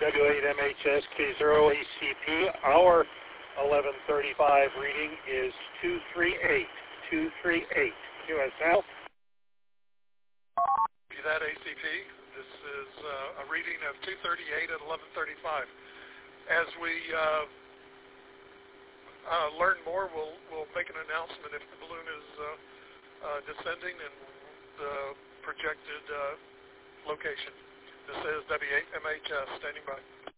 W8MHSK0ACP. Our 1135 reading is 238. 238. QSL. That ACP. This is a reading of 238 at 1135. As we learn more, we'll make an announcement if the balloon is descending and the projected location. This is W8MHS standing by.